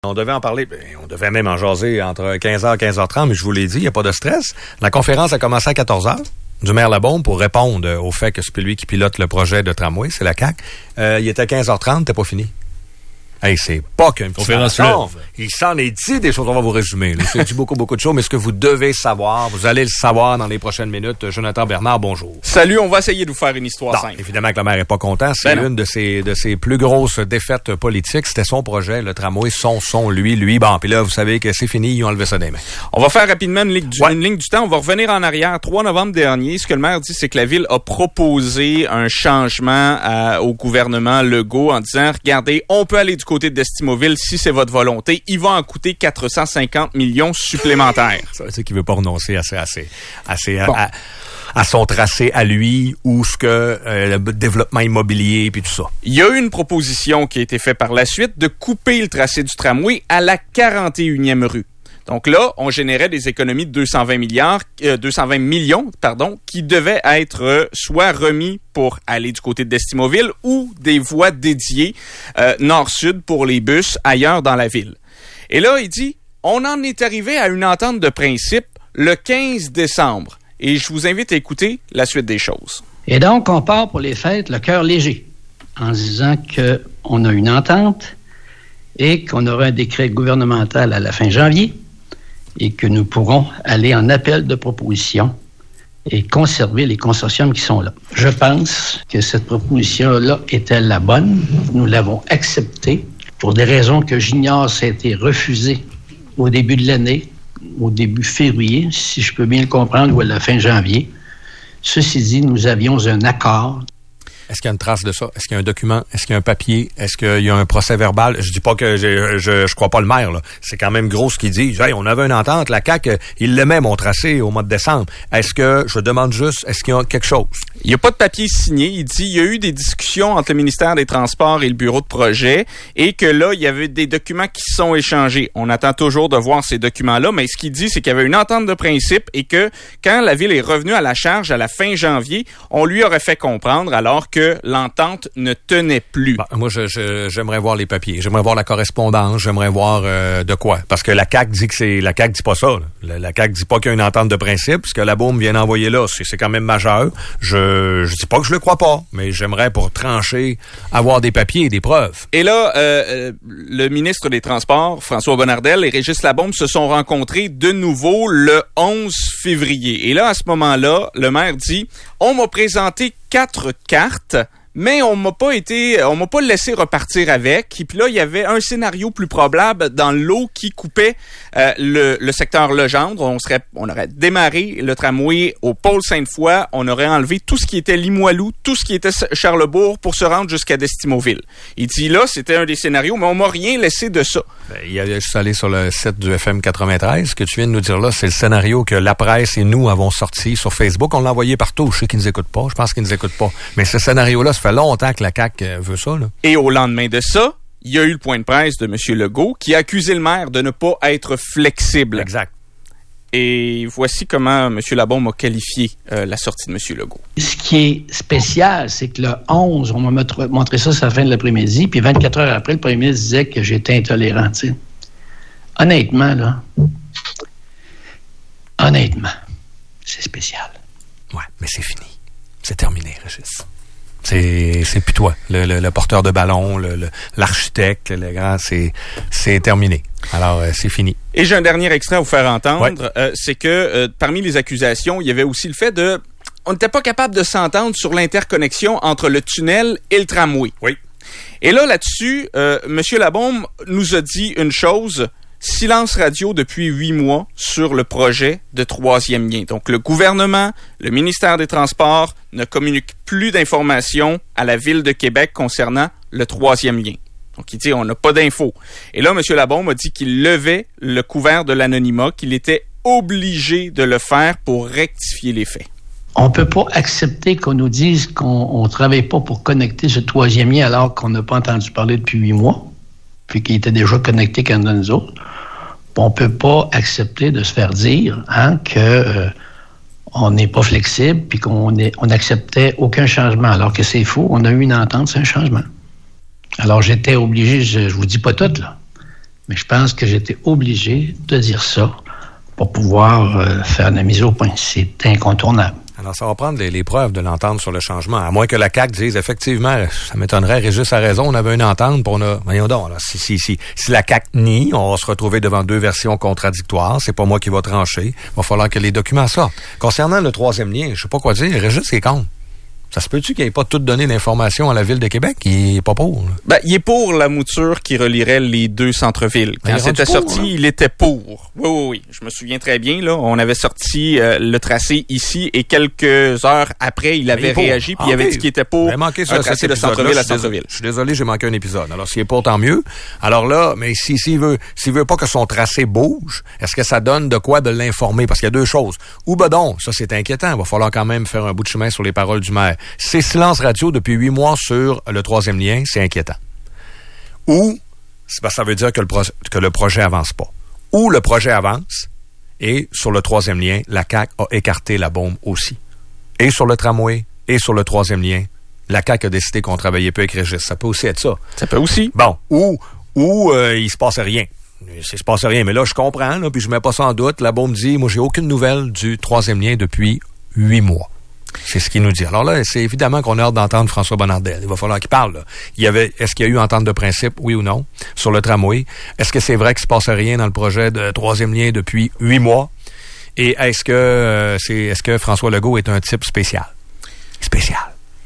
On devait en parler, on devait même en jaser entre 15h et 15h30, mais je vous l'ai dit, il n'y a pas de stress. La conférence a commencé à 14h du maire Labaume pour répondre au fait que c'est lui qui pilote le projet de tramway, c'est la CAQ. Il était 15h30, t'es pas fini. Hey, c'est pas qu'un petit marathon. Il s'en est dit des choses. On va vous résumer. Il s'est dit beaucoup de choses, mais ce que vous devez savoir, vous allez le savoir dans les prochaines minutes. Jonathan Bernard, bonjour. Salut, on va essayer de vous faire une histoire simple. Évidemment que le maire est pas content. C'est une de ses plus grosses défaites politiques. C'était son projet, le tramway, lui. Bon, puis là, vous savez que c'est fini, ils ont enlevé ça des mains. On va faire rapidement une ligne du temps. On va revenir en arrière. 3 novembre dernier, ce que le maire dit, c'est que la ville a proposé un changement au gouvernement Legault en disant, regardez, on peut aller du côté d'Estimoville si c'est votre volonté. Il va en coûter 450 millions supplémentaires. Ça veut dire qu'il veut pas renoncer à son tracé à lui ou le développement immobilier puis tout ça. Il y a eu une proposition qui a été faite par la suite de couper le tracé du tramway à la 41e rue. Donc là, on générait des économies de 220 millions, qui devaient être soit remis pour aller du côté d'Estimoville ou des voies dédiées nord-sud pour les bus ailleurs dans la ville. Et là, il dit, on en est arrivé à une entente de principe le 15 décembre. Et je vous invite à écouter la suite des choses. Et donc, on part pour les fêtes le cœur léger, en disant qu'on a une entente et qu'on aura un décret gouvernemental à la fin janvier et que nous pourrons aller en appel de proposition et conserver les consortiums qui sont là. Je pense que cette proposition-là était la bonne. Nous l'avons acceptée. Pour des raisons que j'ignore, ça a été refusé au début de l'année, au début février, si je peux bien le comprendre, ou à la fin janvier. Ceci dit, nous avions un accord. Est-ce qu'il y a une trace de ça? Est-ce qu'il y a un document? Est-ce qu'il y a un papier? Est-ce qu'il y a un procès verbal? Je dis pas que je crois pas le maire, là. C'est quand même gros ce qu'il dit. Hey, on avait une entente. La CAQ, il l'aimait, mon tracé, au mois de décembre. Est-ce qu'il y a quelque chose? Il n'y a pas de papier signé. Il dit, il y a eu des discussions entre le ministère des Transports et le bureau de projet et que là, il y avait des documents qui sont échangés. On attend toujours de voir ces documents-là, mais ce qu'il dit, c'est qu'il y avait une entente de principe et que quand la ville est revenue à la charge à la fin janvier, on lui aurait fait comprendre alors que l'entente ne tenait plus. Bon, moi, j'aimerais voir les papiers. J'aimerais voir la correspondance. J'aimerais voir de quoi. Parce que la CAQ dit la CAQ dit pas ça. La CAQ dit pas qu'il y a une entente de principe. Ce que Labaume vient d'envoyer là, c'est quand même majeur. Je dis pas que je le crois pas, mais j'aimerais, pour trancher, avoir des papiers et des preuves. Et là, le ministre des Transports, François Bonnardel, et Régis Labaume se sont rencontrés de nouveau le 11 février. Et là, à ce moment-là, le maire dit, on m'a présenté 4 cartes, mais on m'a pas laissé repartir avec. Et puis là, il y avait un scénario plus probable dans l'eau qui coupait le secteur Legendre. On aurait démarré le tramway au pôle Sainte-Foy. On aurait enlevé tout ce qui était Limoilou, tout ce qui était Charlesbourg pour se rendre jusqu'à Destimoville. Il dit là, c'était un des scénarios, mais on m'a rien laissé de ça. Je suis allé sur le site du FM 93. Ce que tu viens de nous dire là, c'est le scénario que la presse et nous avons sorti sur Facebook. On l'a envoyé partout. Je sais qu'ils nous écoutent pas. Je pense qu'ils nous écoutent pas. Mais ce scénario-là, ça fait longtemps que la CAQ veut ça, là. Et au lendemain de ça, il y a eu le point de presse de M. Legault qui a accusé le maire de ne pas être flexible. Exact. Et voici comment M. Labaume a qualifié la sortie de M. Legault. Ce qui est spécial, c'est que le 11, on m'a montré ça à la fin de l'après-midi, puis 24 heures après, le premier ministre disait que j'étais intolérant. T'sais. Honnêtement, c'est spécial. Ouais, mais c'est fini. C'est terminé, Régis. C'est plus toi, le porteur de ballon, l'architecte, le grand, c'est terminé. Alors, c'est fini. Et j'ai un dernier extrait à vous faire entendre. Ouais. C'est que parmi les accusations, il y avait aussi le fait on n'était pas capable de s'entendre sur l'interconnexion entre le tunnel et le tramway. Oui. Et là-dessus, M. Labaume nous a dit une chose. Silence radio depuis 8 mois sur le projet de 3e lien. Donc, le gouvernement, le ministère des Transports ne communiquent plus d'informations à la Ville de Québec concernant le 3e lien. Donc, il dit, on n'a pas d'infos. Et là, M. Labaume a dit qu'il levait le couvert de l'anonymat, qu'il était obligé de le faire pour rectifier les faits. On ne peut pas accepter qu'on nous dise qu'on ne travaille pas pour connecter ce 3e lien alors qu'on n'a pas entendu parler depuis 8 mois, puis qu'il était déjà connecté quand nous autres. On ne peut pas accepter de se faire dire que on n'est pas flexible puis qu'on n'acceptait aucun changement, alors que c'est faux. On a eu une entente, c'est un changement. Alors, j'étais obligé, je vous dis pas tout, là, Mais je pense que j'étais obligé de dire ça pour pouvoir faire la mise au point. C'est incontournable. Alors, ça va prendre les preuves de l'entente sur le changement. À moins que la CAQ dise, effectivement, ça m'étonnerait, Régis a raison, on avait une entente, puis on a... Voyons donc, alors, si la CAQ nie, on va se retrouver devant deux versions contradictoires. C'est pas moi qui va trancher. Il va falloir que les documents sortent. Concernant le troisième lien, je sais pas quoi dire, Régis est contre. Ça se peut-tu qu'il n'ait pas tout donné l'information à la Ville de Québec? Il est pas pour. Là. Il est pour la mouture qui relierait les deux centres-villes. Quand c'était sorti, il était pour. Oui. Je me souviens très bien, là. On avait sorti le tracé ici et quelques heures après, il avait réagi puis il avait dit qu'il était pour un tracé de centre-ville à Saint-Ville. Je suis désolé, j'ai manqué un épisode. Alors, s'il est pour, tant mieux. Alors là, mais s'il veut pas que son tracé bouge, est-ce que ça donne de quoi de l'informer? Parce qu'il y a deux choses. Ou donc, ça c'est inquiétant. Il va falloir quand même faire un bout de chemin sur les paroles du maire. C'est silence radio depuis 8 mois sur le troisième lien, c'est inquiétant. Ou, ça veut dire que le projet avance pas. Ou le projet avance, et sur le troisième lien, la CAQ a écarté la bombe aussi. Et sur le tramway, et sur le troisième lien, la CAQ a décidé qu'on travaillait peu avec Régis. Ça peut aussi être ça. Ça peut aussi. Bon, ou il se passait rien. Il se passait rien, mais là, je comprends, là, puis je mets pas ça en doute. La bombe dit, moi, j'ai aucune nouvelle du troisième lien depuis 8 mois. C'est ce qu'il nous dit. Alors là, c'est évidemment qu'on a hâte d'entendre François Bonnardel. Il va falloir qu'il parle. Là. Est-ce qu'il y a eu entente de principe, oui ou non, sur le tramway? Est-ce que c'est vrai qu'il se passe rien dans le projet de troisième lien depuis 8 mois? Et est-ce que François Legault est un type spécial? Spécial.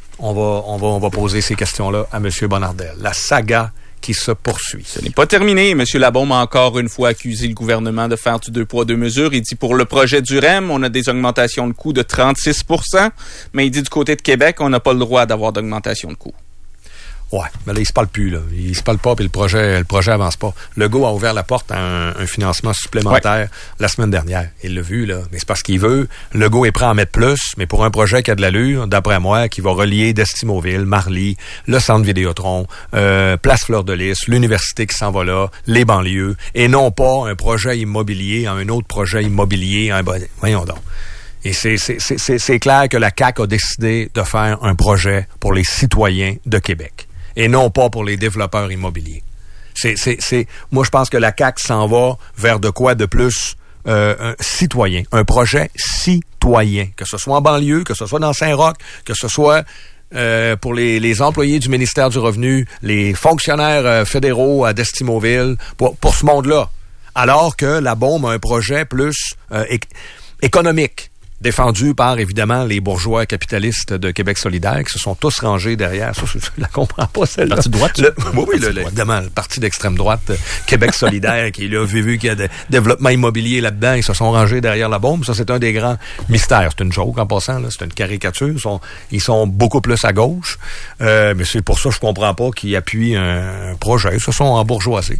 On va poser ces questions-là à M. Bonnardel. La saga qui se poursuit. Ce n'est pas terminé. M. Labaume a encore une fois accusé le gouvernement de faire du 2 poids 2 mesures. Il dit pour le projet du REM, on a des augmentations de coûts de 36 %, mais il dit du côté de Québec, on n'a pas le droit d'avoir d'augmentation de coûts. Ouais, mais là, il se parle plus, là. Il se parle pas, puis le projet avance pas. Legault a ouvert la porte à un financement supplémentaire la semaine dernière. Il l'a vu, là. Mais c'est parce qu'il veut. Legault est prêt à en mettre plus, mais pour un projet qui a de l'allure, d'après moi, qui va relier Destimoville, Marly, le centre Vidéotron, Place Fleur-de-Lys, l'université qui s'en va là, les banlieues, et non pas un projet immobilier, un autre projet immobilier, voyons donc. Et c'est clair que la CAQ a décidé de faire un projet pour les citoyens de Québec et non pas pour les développeurs immobiliers. Moi, je pense que la CAQ s'en va vers de quoi de plus citoyen, un projet citoyen, que ce soit en banlieue, que ce soit dans Saint-Roch, que ce soit pour les employés du ministère du Revenu, les fonctionnaires fédéraux à Destimoville, pour ce monde-là. Alors que la bombe a un projet plus économique, défendu par, évidemment, les bourgeois capitalistes de Québec solidaire qui se sont tous rangés derrière. Ça, je la comprends pas, celle-là. Le parti de droite? Évidemment, le parti d'extrême droite, Québec solidaire, qui là, vu qu'il y a des développement immobilier là-dedans, ils se sont rangés derrière la bombe. Ça, c'est un des grands mystères. C'est une joke, en passant, là. C'est une caricature. Ils sont beaucoup plus à gauche. Mais c'est pour ça que je comprends pas qu'ils appuient un projet. Ils se sont embourgeoisés.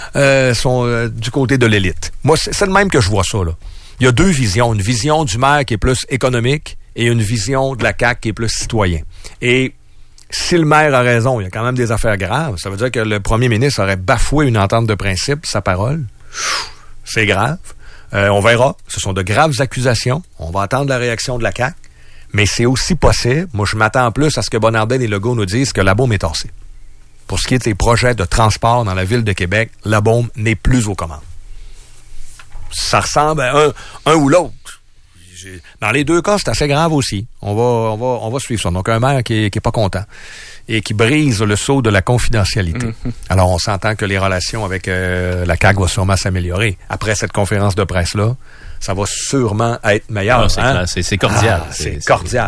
Sont du côté de l'élite. Moi, c'est le même que je vois ça, là. Il y a deux visions. Une vision du maire qui est plus économique et une vision de la CAQ qui est plus citoyen. Et si le maire a raison, il y a quand même des affaires graves. Ça veut dire que le premier ministre aurait bafoué une entente de principe, sa parole. C'est grave. On verra. Ce sont de graves accusations. On va attendre la réaction de la CAQ. Mais c'est aussi possible. Moi, je m'attends plus à ce que Bonnardel et Legault nous disent que la bombe est tassée. Pour ce qui est des projets de transport dans la ville de Québec, la bombe n'est plus aux commandes. Ça ressemble à un ou l'autre. Dans les deux cas, c'est assez grave aussi. On va suivre ça. Donc, un maire qui est pas content et qui brise le sceau de la confidentialité. Mm-hmm. Alors, on s'entend que les relations avec la CAQ vont sûrement s'améliorer. Après cette conférence de presse-là, ça va sûrement être meilleur. C'est cordial. C'est cordial.